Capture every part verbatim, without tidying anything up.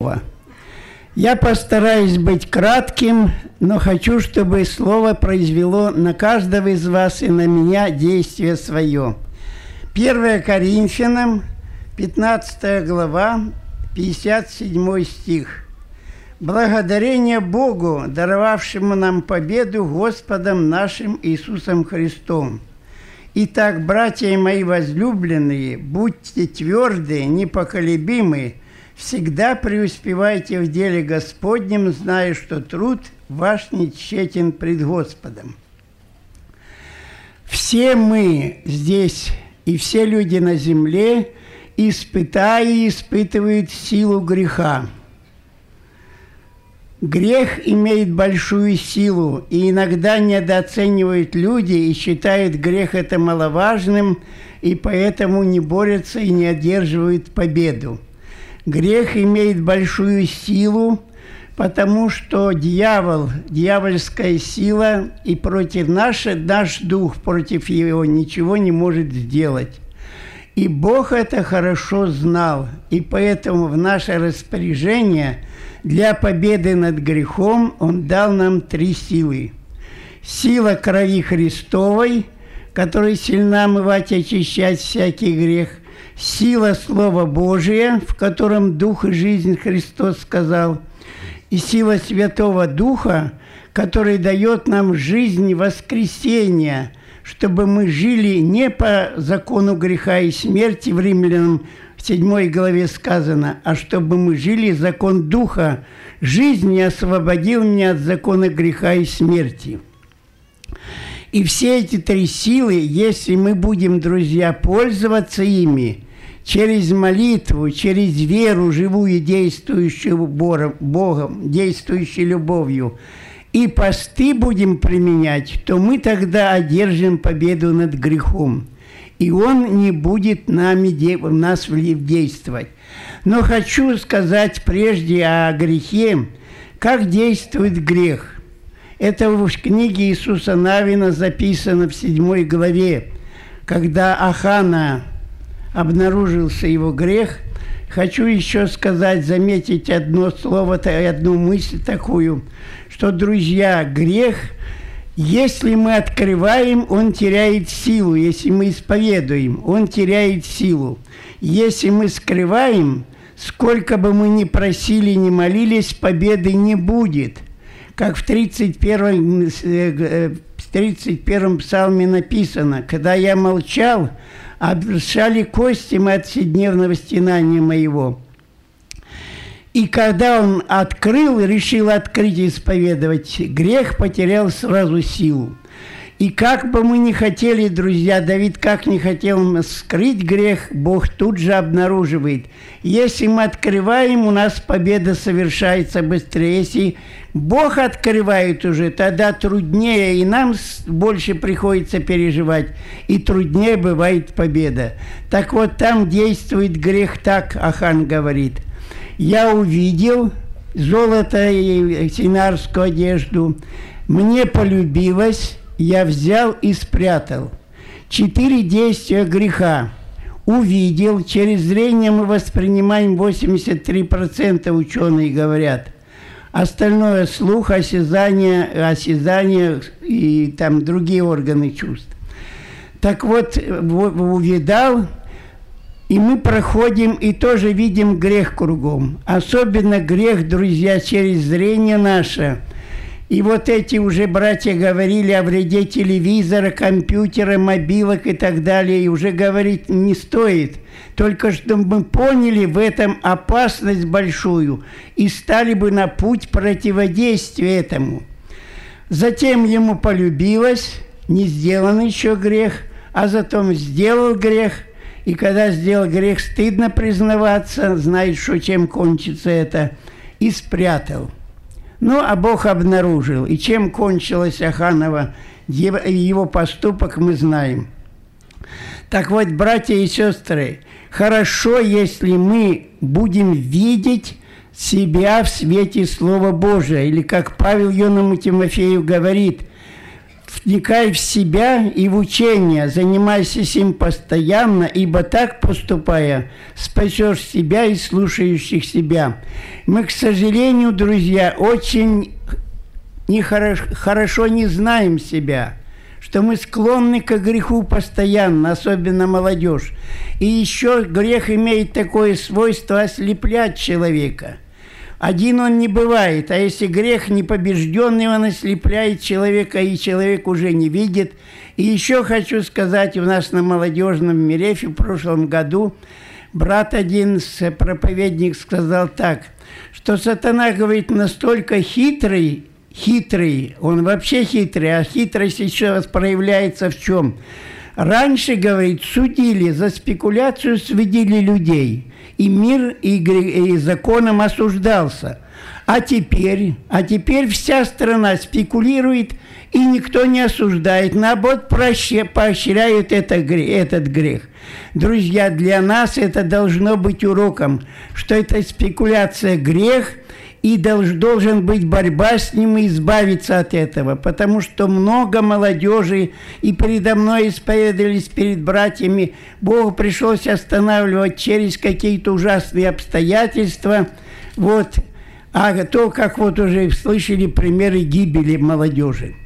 Я постараюсь быть кратким, но хочу, чтобы слово произвело на каждого из вас и на меня действие свое. первое Коринфянам, пятнадцатая глава, пятьдесят седьмой стих. «Благодарение Богу, даровавшему нам победу Господом нашим Иисусом Христом. Итак, братья мои возлюбленные, будьте тверды, непоколебимы, всегда преуспевайте в деле Господнем, зная, что труд ваш не тщетен пред Господом». Все мы здесь и все люди на земле, испытая и испытывают силу греха. Грех имеет большую силу, и иногда недооценивают люди и считают грех это маловажным, и поэтому не борются и не одерживают победу. Грех имеет большую силу, потому что дьявол, дьявольская сила, и против наш, наш дух, против его ничего не может сделать. И Бог это хорошо знал, и поэтому в наше распоряжение для победы над грехом Он дал нам три силы. Сила крови Христовой, которая сильна омывать и очищать всякий грех. Сила Слова Божия, в котором Дух и жизнь Христос сказал. И сила Святого Духа, который дает нам жизнь воскресения, чтобы мы жили не по закону греха и смерти, в Римлянам в седьмой главе сказано, а чтобы мы жили закон Духа. Жизнь не освободил меня от закона греха и смерти. И все эти три силы, если мы будем, друзья, пользоваться ими через молитву, через веру, живую, действующую Богом, действующую любовью, и посты будем применять, то мы тогда одержим победу над грехом. И он не будет нами, в нас действовать. Но хочу сказать прежде о грехе, как действует грех. Это в книге Иисуса Навина записано в седьмой главе, когда Ахана обнаружился его грех. Хочу еще сказать, заметить одно слово, одну мысль такую, что, друзья, грех, если мы открываем, он теряет силу. Если мы исповедуем, он теряет силу. Если мы скрываем, сколько бы мы ни просили, ни молились, победы не будет. Как в тридцать первом, тридцать первом псалме написано: «Когда я молчал, обрушали кости мы от вседневного стенания моего». И когда он открыл, решил открыть и исповедовать, грех потерял сразу силу. И как бы мы ни хотели, друзья, Давид как не хотел скрыть грех, Бог тут же обнаруживает. Если мы открываем, у нас победа совершается быстрее. Если Бог открывает уже, тогда труднее, и нам больше приходится переживать, и труднее бывает победа. Так вот, там действует грех так, Ахан говорит: «Я увидел золото и синарскую одежду, мне полюбилось, я взял и спрятал». Четыре действия греха. Увидел, через зрение мы воспринимаем восемьдесят три процента, ученые говорят. Остальное слух, осязание, осязание и там другие органы чувств. Так вот, увидал. И мы проходим и тоже видим грех кругом. Особенно грех, друзья, через зрение наше. И вот эти уже братья говорили о вреде телевизора, компьютера, мобилок и так далее. И уже говорить не стоит. Только чтобы мы поняли в этом опасность большую и стали бы на путь противодействия этому. Затем ему полюбилось, не сделан еще грех, а затем сделал грех. И когда сделал грех, стыдно признаваться, знает, что чем кончится это, и спрятал. Ну, а Бог обнаружил. И чем кончилась Аханова его поступок, мы знаем. Так вот, братья и сестры, хорошо, если мы будем видеть себя в свете Слова Божия. Или, как Павел юному Тимофею говорит, Вникай в себя и в учение, занимайся сим постоянно, ибо так поступая, спасешь себя и слушающих себя. Мы, к сожалению, друзья, очень нехорошо, хорошо не знаем себя, что мы склонны к греху постоянно, особенно молодежь. И еще грех имеет такое свойство ослеплять человека. Один он не бывает, а если грех непобежденный, он ослепляет человека, и человек уже не видит. И еще хочу сказать, у нас на молодежном мирефе в прошлом году брат один, проповедник, сказал так, что сатана, говорит, настолько хитрый, хитрый, он вообще хитрый, а хитрость еще раз проявляется в чем? Раньше, говорит, судили, за спекуляцию судили людей. И мир, и, и законом осуждался. А теперь, а теперь вся страна спекулирует, и никто не осуждает. Наоборот, поощряют это, этот грех. Друзья, для нас это должно быть уроком, что эта спекуляция – грех, и долж, должен быть борьба с ним и избавиться от этого. Потому что много молодежи, и передо мной исповедовались перед братьями, Богу пришлось останавливать через какие-то ужасные обстоятельства. Вот. А то, как вот уже слышали примеры гибели молодежи.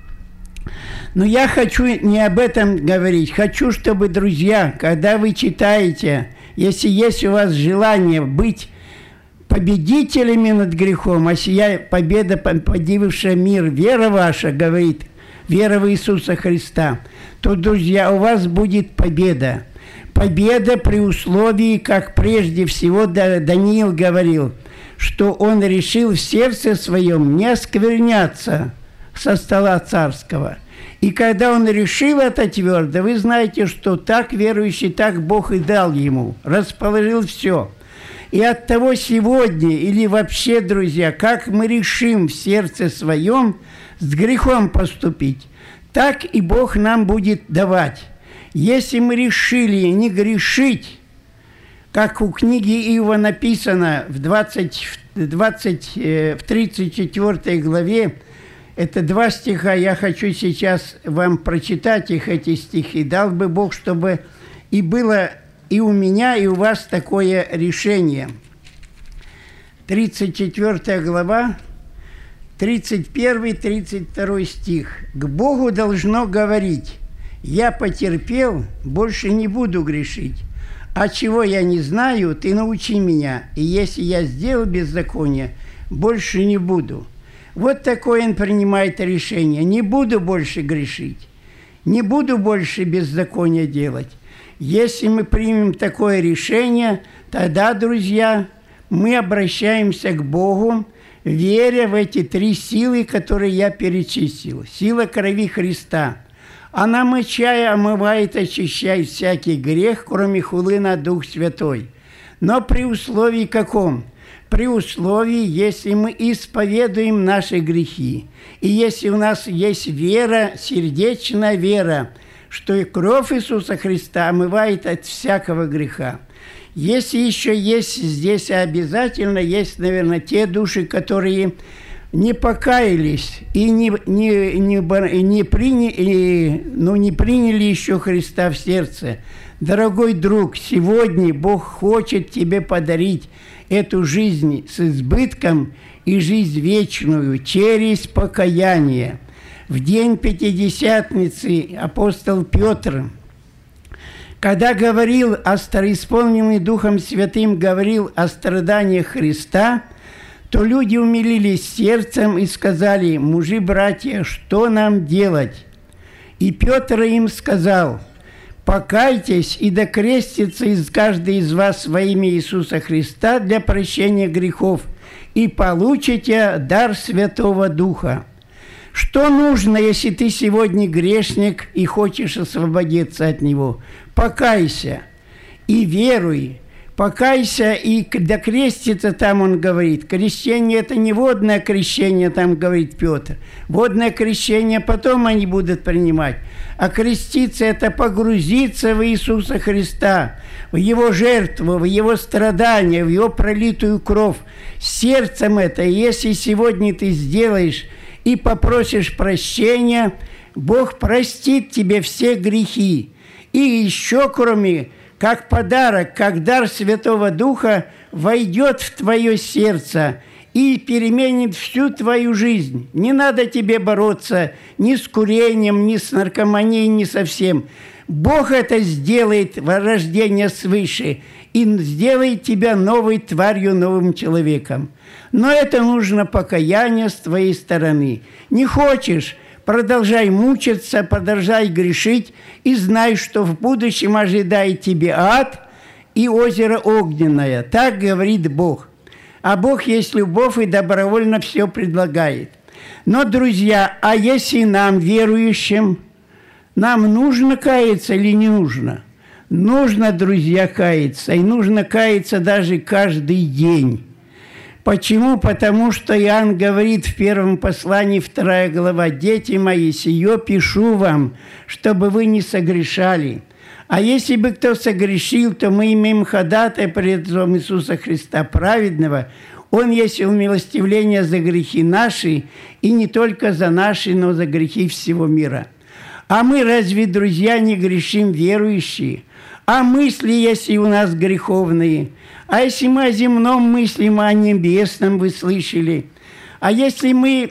Но я хочу не об этом говорить. Хочу, чтобы, друзья, когда вы читаете, если есть у вас желание быть победителями над грехом, а сия победа, победившая мир, вера ваша, говорит, вера в Иисуса Христа, то, друзья, у вас будет победа. Победа при условии, как прежде всего Даниил говорил, что он решил в сердце своем не оскверняться со стола царского. И когда он решил это твердо, вы знаете, что так верующий, так Бог и дал ему, расположил все. И от того сегодня, или вообще, друзья, как мы решим в сердце своем с грехом поступить, так и Бог нам будет давать. Если мы решили не грешить, как у книги Иова написано в, двадцать, двадцать, в тридцать четвёртой главе, это два стиха, я хочу сейчас вам прочитать их, эти стихи. Дал бы Бог, чтобы и было и у меня, и у вас такое решение. тридцать четвёртая глава, тридцать первый тридцать второй стих. «К Богу должно говорить, я потерпел, больше не буду грешить. А чего я не знаю, ты научи меня, и если я сделал беззаконие, больше не буду». Вот такое он принимает решение. Не буду больше грешить, не буду больше беззакония делать. Если мы примем такое решение, тогда, друзья, мы обращаемся к Богу, веря в эти три силы, которые я перечислил. Сила крови Христа. Она, мочая, омывает, очищает всякий грех, кроме хулы на Дух Святой. Но при условии каком? При условии, если мы исповедуем наши грехи. И если у нас есть вера, сердечная вера, что и кровь Иисуса Христа омывает от всякого греха. Если еще есть здесь обязательно, есть, наверное, те души, которые не покаялись и не, не, не, не, приняли, ну, не приняли еще Христа в сердце. Дорогой друг, сегодня Бог хочет тебе подарить эту жизнь с избытком и жизнь вечную через покаяние. В день Пятидесятницы апостол Петр, когда говорил о исполненный Духом Святым, говорил о страданиях Христа, то люди умилились сердцем и сказали: «Мужи, братья, что нам делать?» И Петр им сказал: «Покайтесь и докрестится из каждый из вас во имя Иисуса Христа для прощения грехов, и получите дар Святого Духа». Что нужно, если ты сегодня грешник и хочешь освободиться от него? Покайся и веруй. Покайся и докреститься, там он говорит. Крещение – это не водное крещение, там говорит Петр. Водное крещение потом они будут принимать. А креститься – это погрузиться в Иисуса Христа, в Его жертву, в Его страдания, в Его пролитую кровь. Сердцем это, если сегодня ты сделаешь и попросишь прощения, Бог простит тебе все грехи. И еще, кроме, как подарок, как дар Святого Духа, войдет в твое сердце и переменит всю твою жизнь. Не надо тебе бороться ни с курением, ни с наркоманией, ни со всем. Бог это сделает во рождение свыше и сделает тебя новой тварью, новым человеком. Но это нужно покаяние с твоей стороны. Не хочешь – продолжай мучиться, продолжай грешить и знай, что в будущем ожидает тебе ад и озеро огненное. Так говорит Бог. А Бог есть любовь и добровольно все предлагает. Но, друзья, а если нам, верующим, нам нужно каяться или не нужно? Нужно, друзья, каяться. И нужно каяться даже каждый день. Почему? Потому что Иоанн говорит в первом послании, вторая глава: «Дети мои, сие пишу вам, чтобы вы не согрешали. А если бы кто согрешил, то мы имеем ходатая пред лицом Иисуса Христа праведного. Он есть умилостивление за грехи наши, и не только за наши, но за грехи всего мира». А мы разве, друзья, не грешим, верующие? А мысли, если у нас греховные? А если мы о земном мыслим, о небесном, вы слышали? А если мы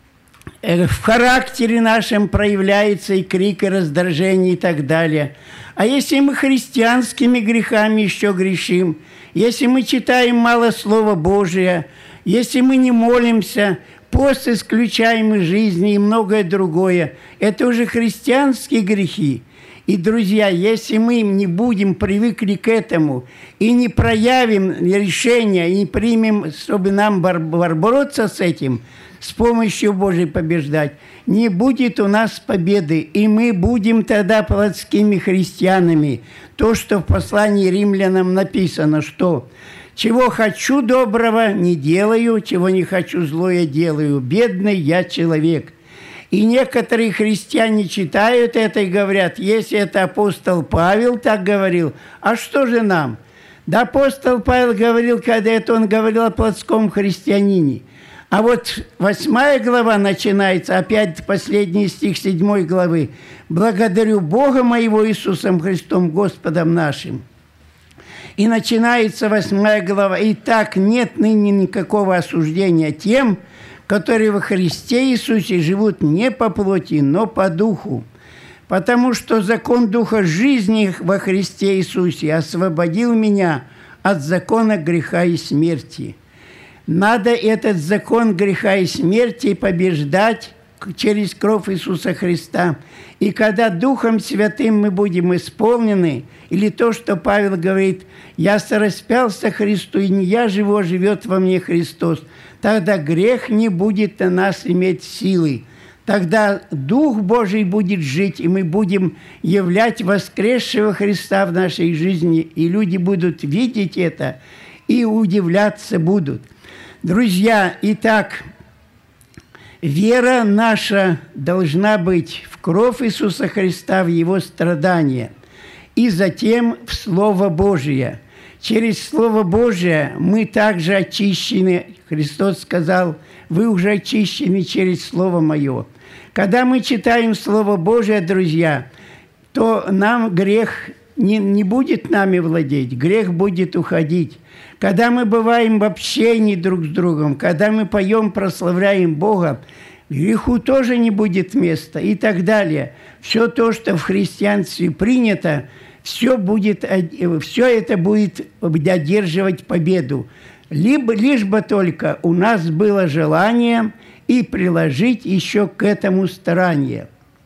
в характере нашем проявляется и крик, и раздражение, и так далее? А если мы христианскими грехами еще грешим? Если мы читаем мало Слова Божия? Если мы не молимся, пост исключаем из жизни и многое другое? Это уже христианские грехи. И, друзья, если мы не будем привыкли к этому и не проявим решения, и не примем, чтобы нам бороться с этим, с помощью Божией побеждать, не будет у нас победы, и мы будем тогда плотскими христианами. То, что в послании римлянам написано, что «Чего хочу доброго, не делаю, чего не хочу злое делаю, бедный я человек». И некоторые христиане читают это и говорят: если это апостол Павел так говорил, а что же нам? Да апостол Павел говорил, когда это он говорил о плотском христианине. А вот восьмая глава начинается, опять последний стих седьмой главы. «Благодарю Бога моего Иисусом Христом, Господом нашим». И начинается восьмая глава. «Итак, нет ныне никакого осуждения тем, которые во Христе Иисусе живут не по плоти, но по духу. Потому что закон Духа жизни во Христе Иисусе освободил меня от закона греха и смерти». Надо этот закон греха и смерти побеждать через кровь Иисуса Христа. И когда Духом Святым мы будем исполнены, или то, что Павел говорит: «Я сораспялся Христу, и не я живу, а живет во мне Христос», тогда грех не будет на нас иметь силы. Тогда Дух Божий будет жить, и мы будем являть воскресшего Христа в нашей жизни, и люди будут видеть это и удивляться будут. Друзья, итак, вера наша должна быть в кровь Иисуса Христа, в Его страдания, и затем в Слово Божие. Через Слово Божие мы также очищены. Христос сказал: «Вы уже очищены через Слово Мое». Когда мы читаем Слово Божие, друзья, то нам грех не, не будет нами владеть, грех будет уходить. Когда мы бываем в общении друг с другом, когда мы поем, прославляем Бога, греху тоже не будет места и так далее. Все то, что в христианстве принято, все, будет, все это будет одерживать победу. Либо, лишь бы только у нас было желание и приложить еще к этому старание.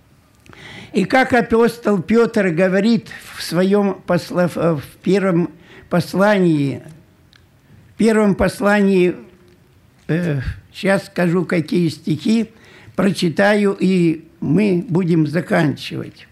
И как апостол Петр говорит в своем посла, в первом послании, в первом послании, э, сейчас скажу, какие стихи, прочитаю, и мы будем заканчивать.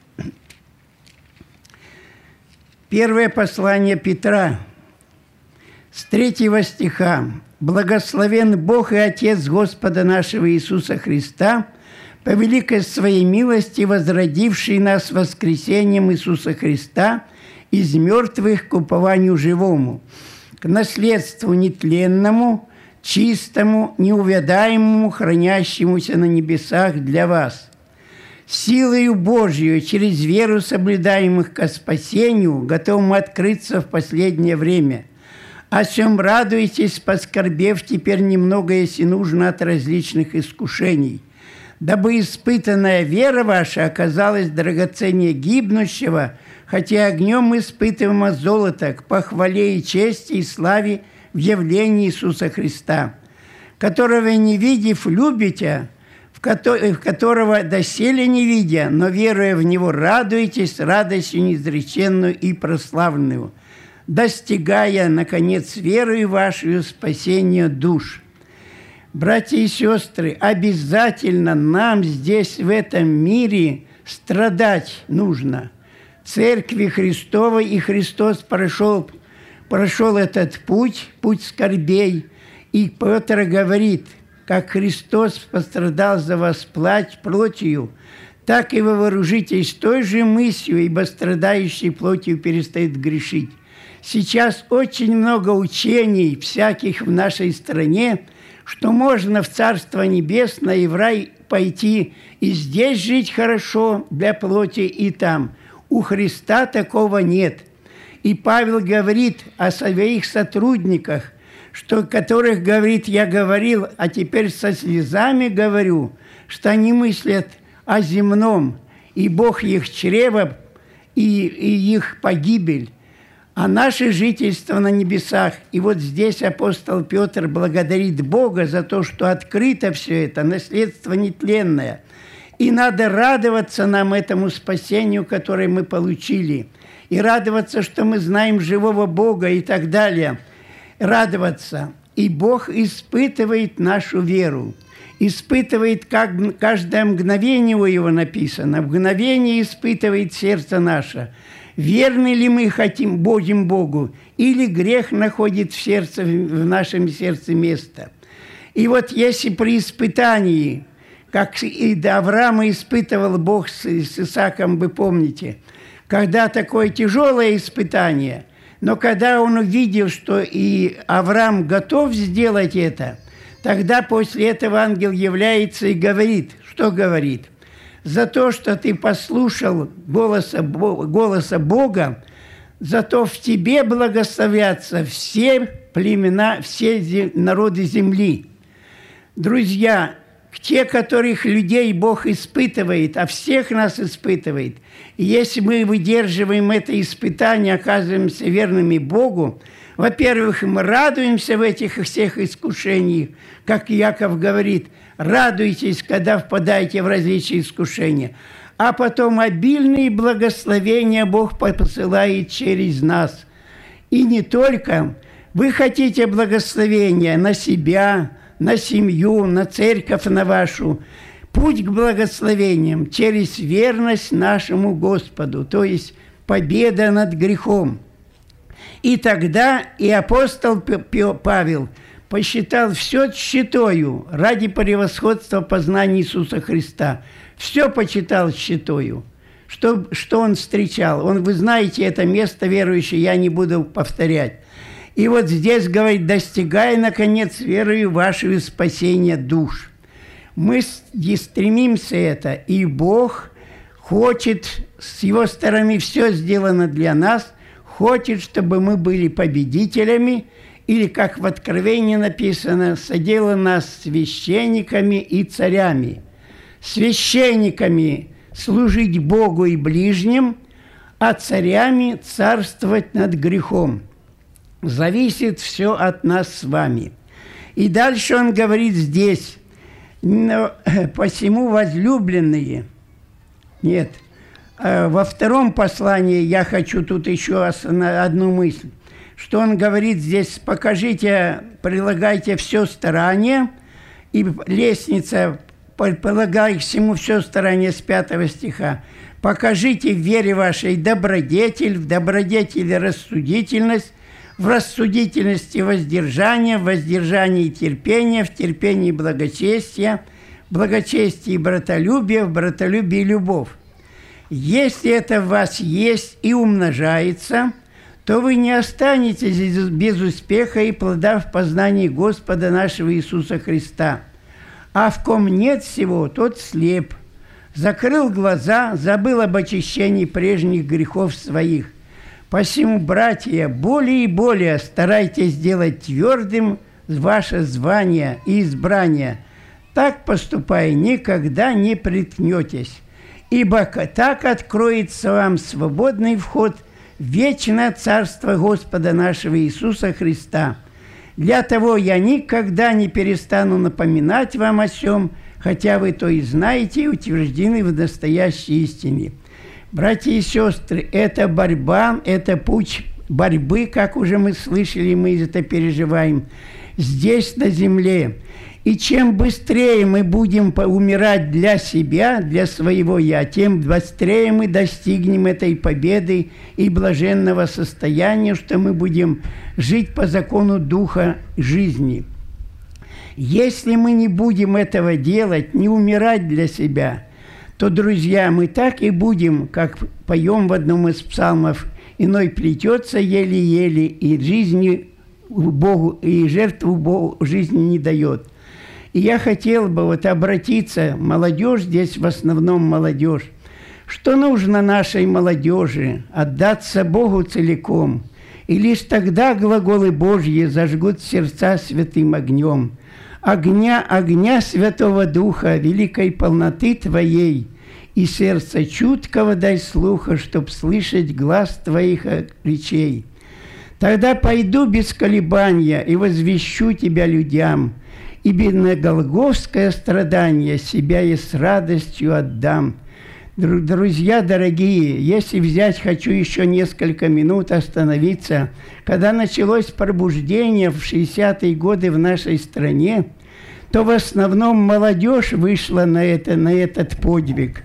Первое послание Петра, с третьего стиха. «Благословен Бог и Отец Господа нашего Иисуса Христа, по великой своей милости возродивший нас воскресением Иисуса Христа из мертвых к упованию живому, к наследству нетленному, чистому, неувядаемому, хранящемуся на небесах для вас, силою Божью, через веру соблюдаемых ко спасению, готовым открыться в последнее время. О чем радуйтесь, поскорбев теперь немного, если нужно, от различных искушений, дабы испытанная вера ваша оказалась драгоценнее гибнущего, хотя огнем испытываемо золото, к похвале и чести и славе в явлении Иисуса Христа, которого не видев любите, в которого доселе не видя, но веруя в Него радуетесь радостью неизреченную и прославленную, достигая, наконец, верою вашей спасения душ. Братья и сестры, обязательно нам здесь, в этом мире, страдать нужно. Церкви Христовой, и Христос прошел, прошел этот путь, путь скорбей. И Петр говорит, как Христос пострадал за вас плоть плотью, так и вы вооружитесь той же мыслью, ибо страдающий плотью перестает грешить. Сейчас очень много учений всяких в нашей стране, что можно в Царство Небесное и в рай пойти и здесь жить хорошо для плоти и там. У Христа такого нет. И Павел говорит о своих сотрудниках, что которых, говорит, я говорил, а теперь со слезами говорю, что они мыслят о земном, и Бог их чрево, и, и их погибель, а наше жительство на небесах. И вот здесь апостол Петр благодарит Бога за то, что открыто все это, наследство нетленное. И надо радоваться нам этому спасению, которое мы получили, и радоваться, что мы знаем живого Бога и так далее. Радоваться. И Бог испытывает нашу веру. Испытывает, как каждое мгновение у Его написано. Мгновение испытывает сердце наше. Верны ли мы хотим Богим Богу, или грех находит в сердце, в нашем сердце место. И вот если при испытании, как и до Авраама испытывал Бог с, с Исааком, вы помните, когда такое тяжелое испытание, но когда он увидел, что и Авраам готов сделать это, тогда после этого ангел является и говорит, что говорит? За то, что ты послушал голоса, голоса Бога, зато в тебе благословятся все племена, все народы земли. Друзья, те, которых людей Бог испытывает, а всех нас испытывает, и если мы выдерживаем это испытание, оказываемся верными Богу, во-первых, мы радуемся в этих всех искушениях, как Яков говорит, радуйтесь, когда впадаете в различные искушения, а потом обильные благословения Бог посылает через нас. И не только. Вы хотите благословения на себя, на семью, на церковь на вашу. Путь к благословениям через верность нашему Господу, то есть победа над грехом. И тогда и апостол Павел посчитал все тщетою ради превосходства познания Иисуса Христа. Все почитал тщетою. Что, что он встречал? Он, вы знаете, это место верующее, я не буду повторять. И вот здесь говорит, достигая, наконец, верою вашего спасения душ. Мы стремимся это, и Бог хочет, с Его стороны все сделано для нас, хочет, чтобы мы были победителями, или, как в Откровении написано, соделано нас священниками и царями. Священниками служить Богу и ближним, а царями царствовать над грехом. Зависит все от нас с вами. И дальше он говорит здесь, но посему возлюбленные, нет, во втором послании я хочу тут еще одну мысль, что он говорит здесь, покажите, прилагайте все старание, и лестница, прилагай к всему все старание с пятого стиха, покажите в вере вашей добродетель, в добродетели рассудительность, в рассудительности воздержание, в воздержании терпение, в терпении благочестие, в благочестии братолюбие, в братолюбии любовь. Если это в вас есть и умножается, то вы не останетесь без успеха и плода в познании Господа нашего Иисуса Христа. А в ком нет всего, тот слеп. закрыл глаза, забыл об очищении прежних грехов своих. Посему, братья, более и более старайтесь сделать твердым ваше звание и избрание. Так поступая, никогда не приткнетесь, ибо так откроется вам свободный вход в вечное Царство Господа нашего Иисуса Христа. Для того я никогда не перестану напоминать вам о сем, хотя вы то и знаете и утверждены в настоящей истине. Братья и сестры, это борьба, это путь борьбы, как уже мы слышали, мы это переживаем здесь, на земле. И чем быстрее мы будем умирать для себя, для своего «я», тем быстрее мы достигнем этой победы и блаженного состояния, что мы будем жить по закону Духа жизни. Если мы не будем этого делать, не умирать для себя, то, друзья, мы так и будем, как поем в одном из псалмов, «Иной плетется еле-еле, и жизни Богу, и жертву Богу жизни не дает». И я хотел бы вот обратиться, молодежь, здесь в основном молодежь, что нужно нашей молодежи? Отдаться Богу целиком. И лишь тогда глаголы Божьи зажгут сердца святым огнем. Огня, огня Святого Духа, великой полноты Твоей, и сердце чуткого дай слуха, чтоб слышать глас Твоих речей. Тогда пойду без колебания и возвещу Тебя людям, ибо на голгофское страдание себя я с радостью отдам. Друзья дорогие, если взять, хочу еще несколько минут остановиться. Когда началось пробуждение в шестидесятые годы в нашей стране, то в основном молодежь вышла на, это, на этот подвиг.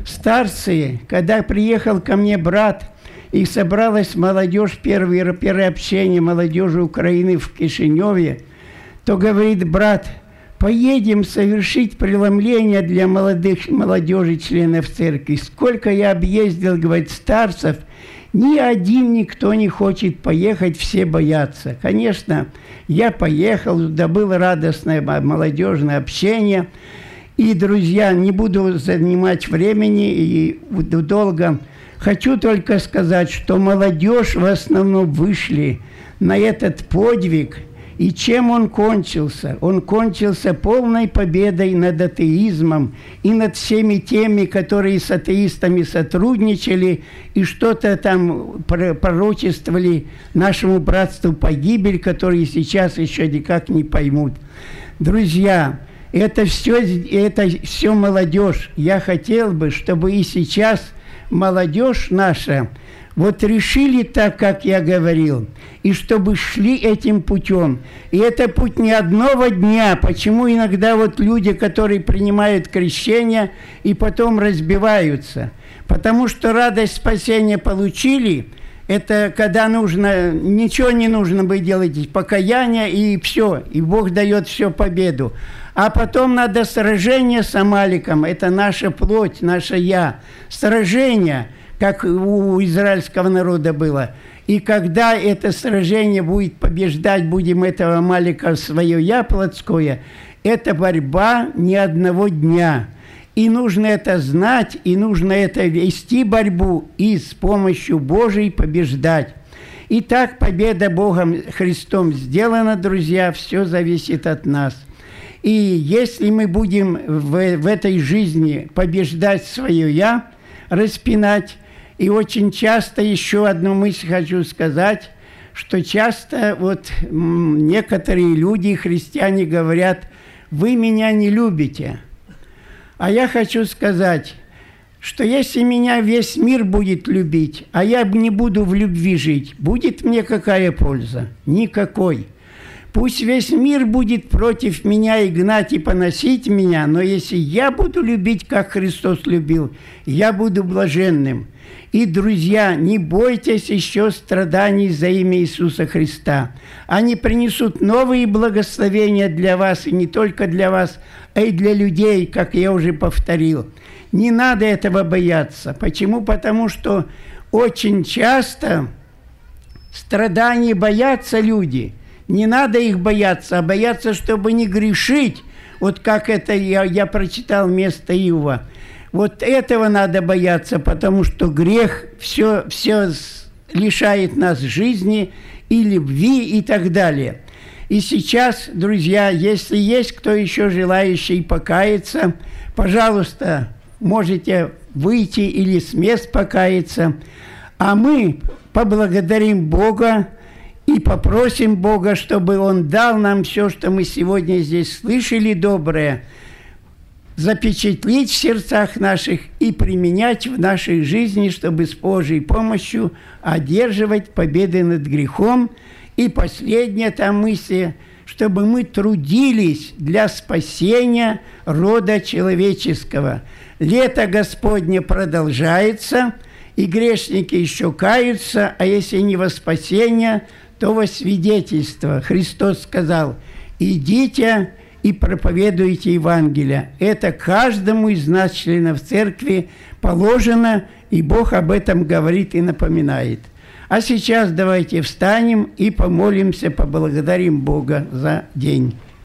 Старцы, когда приехал ко мне брат, и собралась молодежь, первое, первое общение молодежи Украины в Кишиневе, то говорит брат, поедем совершить преломление для молодых, молодежи, членов церкви. Сколько я объездил, говорит, старцев, ни один никто не хочет поехать, все боятся. Конечно, я поехал, да было радостное молодежное общение. И, друзья, не буду занимать времени и долго. Хочу только сказать, что молодежь в основном вышли на этот подвиг. И чем он кончился? Он кончился полной победой над атеизмом и над всеми теми, которые с атеистами сотрудничали и что-то там пророчествовали нашему братству погибель, которые сейчас еще никак не поймут. Друзья, это все, это все молодежь. Я хотел бы, чтобы и сейчас молодежь наша вот решили так, как я говорил, и чтобы шли этим путем. И это путь не одного дня. Почему иногда вот люди, которые принимают крещение и потом разбиваются? Потому что радость спасения получили, это когда нужно, ничего не нужно бы делать, покаяние и все, и Бог дает все победу. А потом надо сражение с Амаликом, это наша плоть, наше «я». Сражение, как у израильского народа было. И когда это сражение будет побеждать, будем этого Амалика свое «я» плотское, это борьба не одного дня. И нужно это знать, и нужно это вести борьбу, и с помощью Божией побеждать. Итак, победа Богом Христом сделана, друзья, все зависит от нас. И если мы будем в, в этой жизни побеждать свое «я», распинать, и очень часто еще одну мысль хочу сказать, что часто вот некоторые люди, христиане, говорят, вы меня не любите. А я хочу сказать, что если меня весь мир будет любить, а я не буду в любви жить, будет мне какая польза? Никакой. Пусть весь мир будет против меня и гнать, и поносить меня, но если я буду любить, как Христос любил, я буду блаженным. И, друзья, не бойтесь еще страданий за имя Иисуса Христа. Они принесут новые благословения для вас, и не только для вас, а и для людей, как я уже повторил. Не надо этого бояться. Почему? Потому что очень часто страданий боятся люди. Не надо их бояться, а бояться, чтобы не грешить. Вот как это я, я прочитал место Иова. Вот этого надо бояться, потому что грех все, все лишает нас жизни и любви и так далее. И сейчас, друзья, если есть кто еще желающий покаяться, пожалуйста, можете выйти или с мест покаяться, а мы поблагодарим Бога и попросим Бога, чтобы Он дал нам все, что мы сегодня здесь слышали доброе, запечатлеть в сердцах наших и применять в нашей жизни, чтобы с Божьей помощью одерживать победы над грехом. И последняя там мысль, чтобы мы трудились для спасения рода человеческого. Лето Господне продолжается, и грешники еще каются, а если не во спасение, то во свидетельство. Христос сказал: «Идите и проповедуйте Евангелие». Это каждому из нас, членов церкви, положено, и Бог об этом говорит и напоминает. А сейчас давайте встанем и помолимся, поблагодарим Бога за день.